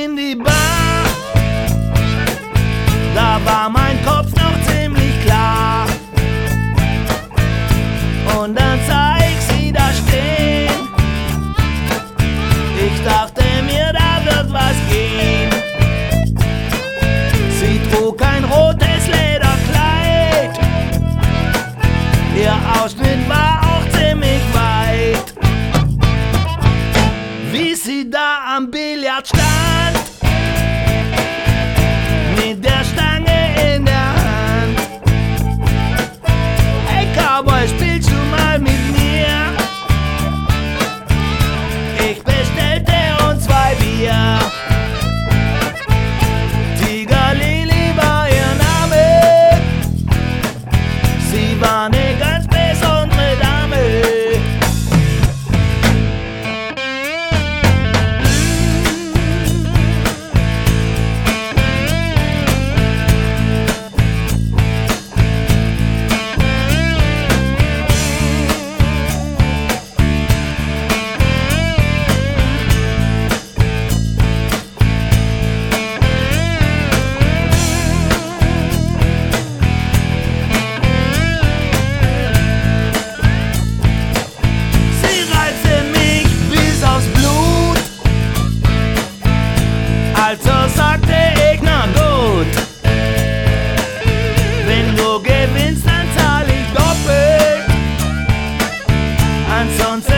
in die Bar, da war mein Kopf noch ziemlich klar. Und dann sah ich sie da stehen. Ich dachte mir, da wird was gehen. Sie trug ein rotes Lederkleid, ihr Ausschnitt war auch ziemlich weit. Wie sie da am Billard stand, mit der Stange in der Hand. Hey Cowboy, spielst du mal mit mir? Ich bestellte uns 2 Bier. Tiger Lily war ihr Name, sie war eine ganz besondere Dame. Also sagte ich, na gut, wenn du gewinnst, dann zahl ich doppelt, ansonsten